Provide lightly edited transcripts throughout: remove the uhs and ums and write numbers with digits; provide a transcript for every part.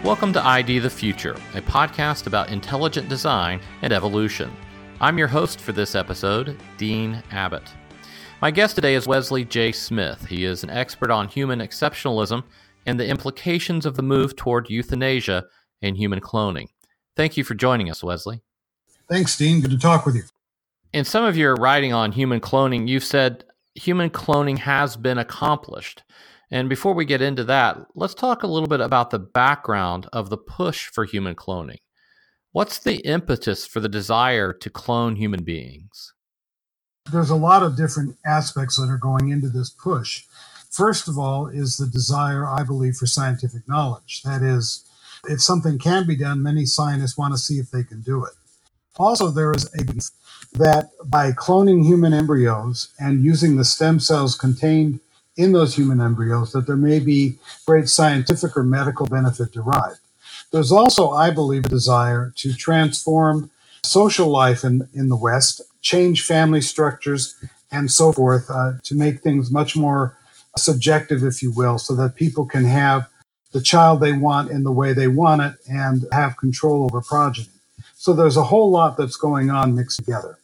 Welcome to ID the Future, a podcast about intelligent design and evolution. I'm your host for this episode, Dean Abbott. My guest today is Wesley J. Smith. He is an expert on human exceptionalism and the implications of the move toward euthanasia and human cloning. Thank you for joining us, Wesley. Thanks, Dean. Good to talk with you. In some of your writing on human cloning, you've said human cloning has been accomplished. And before we get into that, let's talk a little bit about the background of the push for human cloning. What's the impetus for the desire to clone human beings? There's a lot of different aspects that are going into this push. First of all is the desire, I believe, for scientific knowledge. That is, if something can be done, many scientists want to see if they can do it. Also, there is a belief that by cloning human embryos and using the stem cells contained in those human embryos, that there may be great scientific or medical benefit derived. There's also, I believe, a desire to transform social life in the West, change family structures, and so forth, to make things much more subjective, if you will, so that people can have the child they want in the way they want it and have control over progeny. So there's a whole lot that's going on mixed together.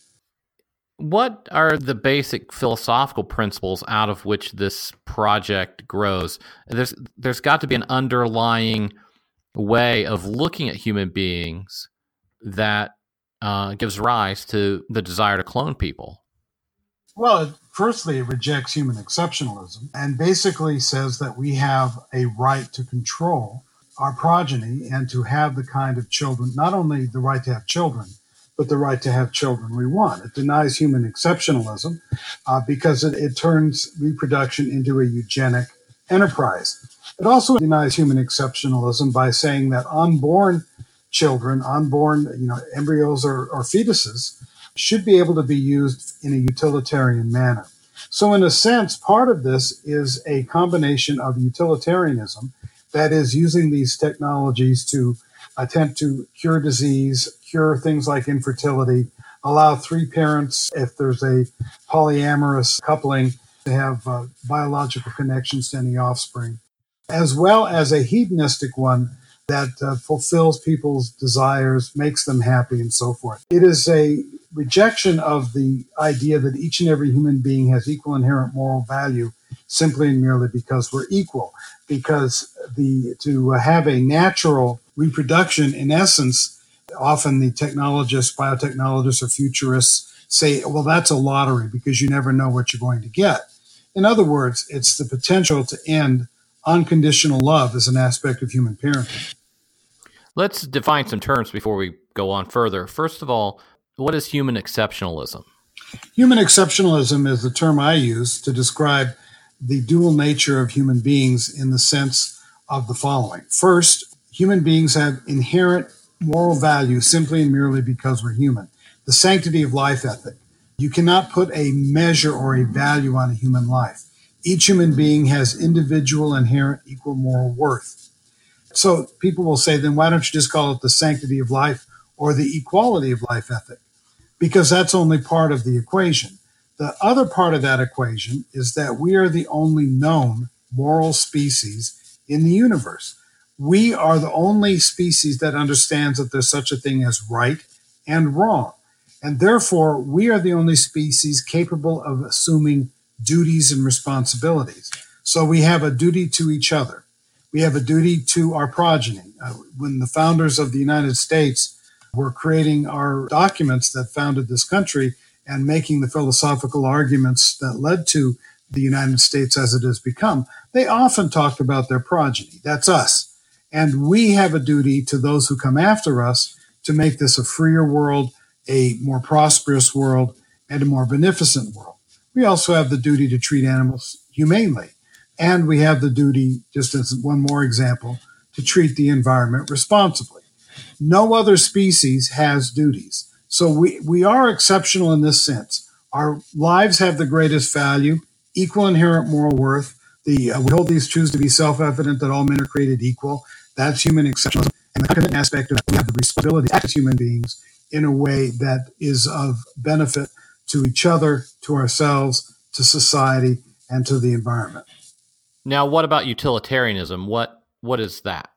What are the basic philosophical principles out of which this project grows? There's got to be an underlying way of looking at human beings that gives rise to the desire to clone people. Well, firstly, it rejects human exceptionalism and basically says that we have a right to control our progeny and to have the kind of children, not only the right to have children, but the right to have children we want. It denies human exceptionalism because it turns reproduction into a eugenic enterprise. It also denies human exceptionalism by saying that unborn children, embryos or fetuses, should be able to be used in a utilitarian manner. So in a sense, part of this is a combination of utilitarianism, that is using these technologies to attempt to cure disease, cure things like infertility, allow three parents, if there's a polyamorous coupling, to have biological connections to any offspring, as well as a hedonistic one that fulfills people's desires, makes them happy, and so forth. It is a rejection of the idea that each and every human being has equal inherent moral value simply and merely because we're equal. Because to have a natural reproduction, in essence, often the technologists, biotechnologists, or futurists say, well, that's a lottery because you never know what you're going to get. In other words, it's the potential to end unconditional love as an aspect of human parenting. Let's define some terms before we go on further. First of all, what is human exceptionalism? Human exceptionalism is the term I use to describe the dual nature of human beings in the sense of the following. First, human beings have inherent moral value simply and merely because we're human. The sanctity of life ethic. You cannot put a measure or a value on a human life. Each human being has individual, inherent, equal moral worth. So people will say, then why don't you just call it the sanctity of life or the equality of life ethic? Because that's only part of the equation. The other part of that equation is that we are the only known moral species in the universe. We are the only species that understands that there's such a thing as right and wrong. And therefore, we are the only species capable of assuming duties and responsibilities. So we have a duty to each other. We have a duty to our progeny. When the founders of the United States were creating our documents that founded this country and making the philosophical arguments that led to the United States as it has become, they often talked about their progeny. That's us. And we have a duty to those who come after us to make this a freer world, a more prosperous world, and a more beneficent world. We also have the duty to treat animals humanely. And we have the duty, just as one more example, to treat the environment responsibly. No other species has duties. So we are exceptional in this sense. Our lives have the greatest value, equal inherent moral worth. We hold these truths to be self-evident that all men are created equal. That's human exceptionalism. And the commitment aspect of we have the responsibility to act as human beings in a way that is of benefit to each other, to ourselves, to society, and to the environment. Now, what about utilitarianism? What is that?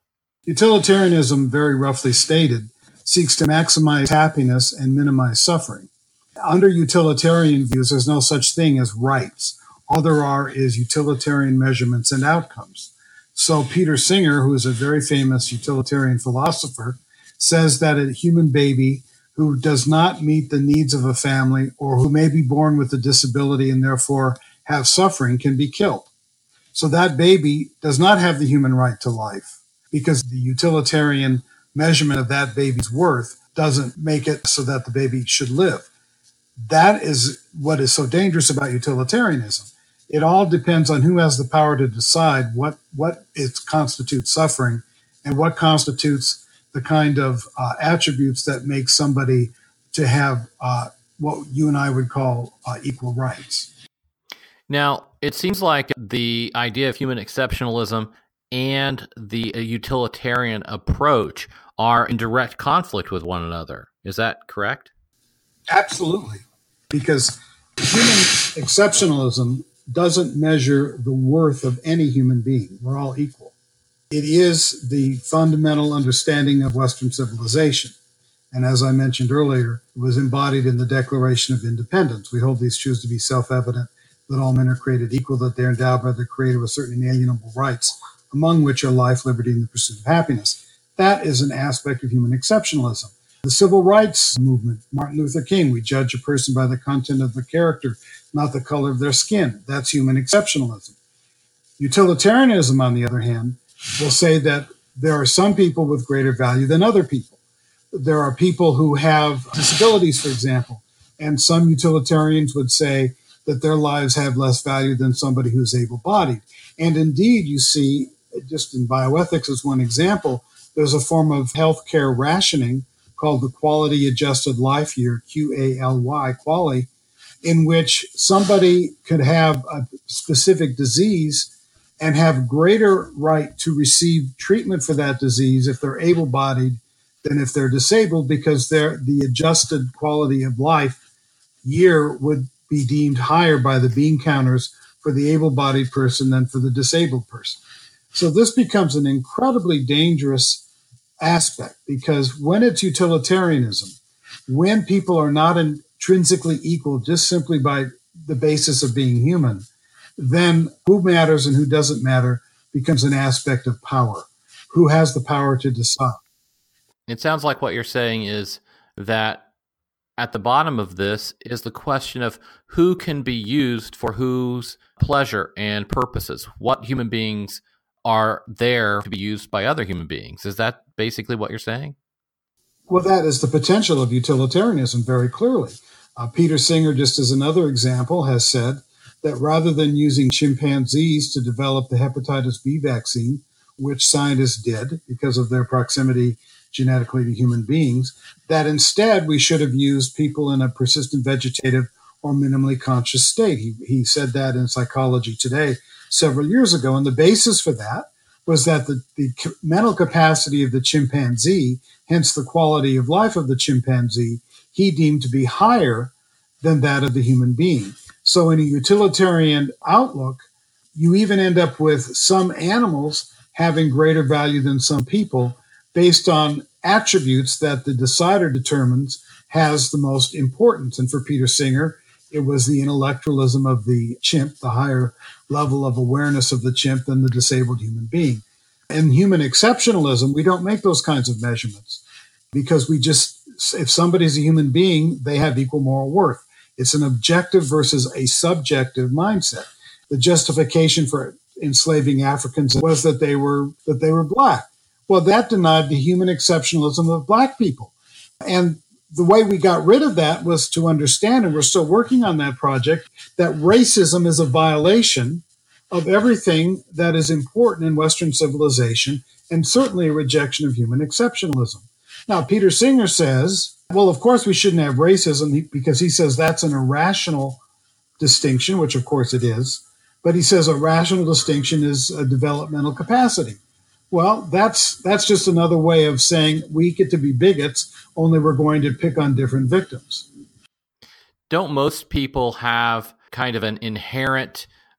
Utilitarianism, very roughly stated, seeks to maximize happiness and minimize suffering. Under utilitarian views, there's no such thing as rights. All there are is utilitarian measurements and outcomes. So Peter Singer, who is a very famous utilitarian philosopher, says that a human baby who does not meet the needs of a family or who may be born with a disability and therefore have suffering can be killed. So that baby does not have the human right to life because the utilitarian measurement of that baby's worth doesn't make it so that the baby should live. That is what is so dangerous about utilitarianism. It all depends on who has the power to decide what constitutes suffering and what constitutes the kind of attributes that make somebody to have what you and I would call equal rights. Now, it seems like the idea of human exceptionalism and the utilitarian approach are in direct conflict with one another. Is that correct? Absolutely. Because human exceptionalism doesn't measure the worth of any human being. We're all equal. It is the fundamental understanding of Western civilization. And as I mentioned earlier, it was embodied in the Declaration of Independence. We hold these truths to be self-evident, that all men are created equal, that they're endowed by their Creator with certain inalienable rights, among which are life, liberty, and the pursuit of happiness. That is an aspect of human exceptionalism. The civil rights movement, Martin Luther King, we judge a person by the content of their character, not the color of their skin. That's human exceptionalism. Utilitarianism, on the other hand, will say that there are some people with greater value than other people. There are people who have disabilities, for example, and some utilitarians would say that their lives have less value than somebody who's able-bodied. And indeed, you see, just in bioethics as one example, there's a form of healthcare rationing called the Quality Adjusted Life Year, QALY, QALY, in which somebody could have a specific disease and have greater right to receive treatment for that disease if they're able-bodied than if they're disabled, because the adjusted quality of life year would be deemed higher by the bean counters for the able-bodied person than for the disabled person. So this becomes an incredibly dangerous aspect, because when it's utilitarianism, when people are not intrinsically equal just simply by the basis of being human, then who matters and who doesn't matter becomes an aspect of power. Who has the power to decide? It sounds like what you're saying is that at the bottom of this is the question of who can be used for whose pleasure and purposes. What human beings are there to be used by other human beings? Is that basically what you're saying? Well, that is the potential of utilitarianism very clearly. Peter Singer, just as another example, has said that rather than using chimpanzees to develop the hepatitis B vaccine, which scientists did because of their proximity genetically to human beings, that instead we should have used people in a persistent vegetative or minimally conscious state. He said that in Psychology Today several years ago, and the basis for that was that the mental capacity of the chimpanzee, hence the quality of life of the chimpanzee, he deemed to be higher than that of the human being. So in a utilitarian outlook, you even end up with some animals having greater value than some people based on attributes that the decider determines has the most importance. And for Peter Singer, it was the intellectualism of the chimp, the higher level of awareness of the chimp than the disabled human being. In human exceptionalism, we don't make those kinds of measurements because if somebody's a human being, they have equal moral worth. It's an objective versus a subjective mindset. The justification for enslaving Africans was that they were black. Well, that denied the human exceptionalism of black people. And the way we got rid of that was to understand, and we're still working on that project, that racism is a violation of everything that is important in Western civilization, and certainly a rejection of human exceptionalism. Now, Peter Singer says, well, of course we shouldn't have racism because he says that's an irrational distinction, which of course it is. But he says a rational distinction is a developmental capacity. Well, that's just another way of saying we get to be bigots, only we're going to pick on different victims. Don't most people have kind of an inherent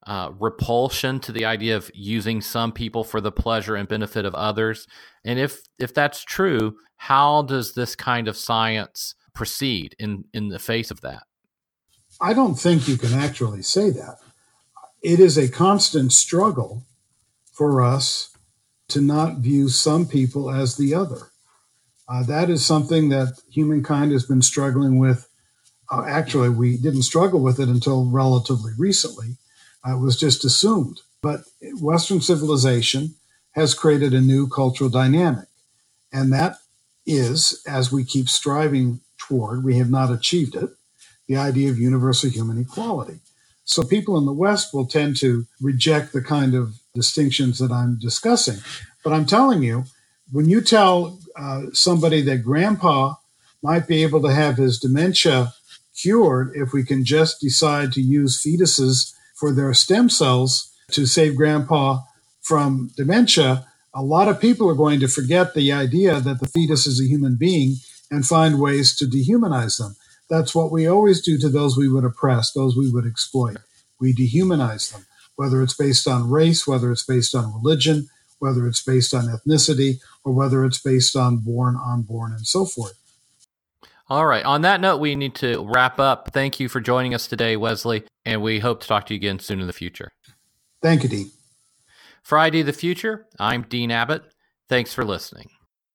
repulsion to the idea of using some people for the pleasure and benefit of others? And if that's true, how does this kind of science proceed in the face of that? I don't think you can actually say that. It is a constant struggle for us to not view some people as the other. That is something that humankind has been struggling with. Actually, we didn't struggle with it until relatively recently. It was just assumed. But Western civilization has created a new cultural dynamic. And that is, as we keep striving toward, we have not achieved it, the idea of universal human equality. So people in the West will tend to reject the kind of distinctions that I'm discussing. But I'm telling you, when you tell somebody that grandpa might be able to have his dementia cured if we can just decide to use fetuses for their stem cells to save grandpa from dementia, a lot of people are going to forget the idea that the fetus is a human being and find ways to dehumanize them. That's what we always do to those we would oppress, those we would exploit. We dehumanize them, whether it's based on race, whether it's based on religion, whether it's based on ethnicity, or whether it's based on born, unborn, and so forth. All right. On that note, we need to wrap up. Thank you for joining us today, Wesley, and we hope to talk to you again soon in the future. Thank you, Dean. For ID the Future, I'm Dean Abbott. Thanks for listening.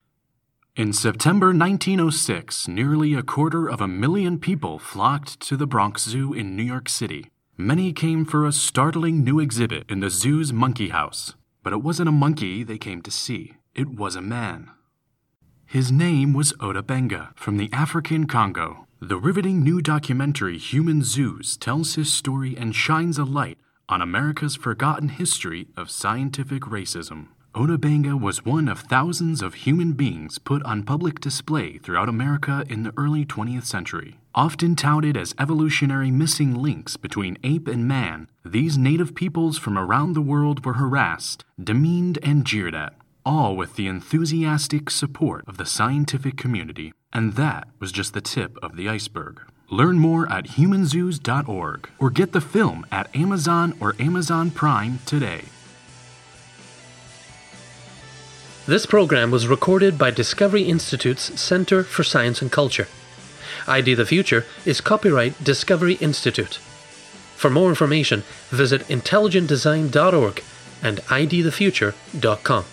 In September 1906, nearly 250,000 people flocked to the Bronx Zoo in New York City. Many came for a startling new exhibit in the zoo's monkey house. But it wasn't a monkey they came to see. It was a man. His name was Ota Benga from the African Congo. The riveting new documentary Human Zoos tells his story and shines a light on America's forgotten history of scientific racism. Ota Benga was one of thousands of human beings put on public display throughout America in the early 20th century. Often touted as evolutionary missing links between ape and man, these native peoples from around the world were harassed, demeaned, and jeered at, all with the enthusiastic support of the scientific community. And that was just the tip of the iceberg. Learn more at humanzoos.org or get the film at Amazon or Amazon Prime today. This program was recorded by Discovery Institute's Center for Science and Culture. ID the Future is copyright Discovery Institute. For more information, visit intelligentdesign.org and idthefuture.com.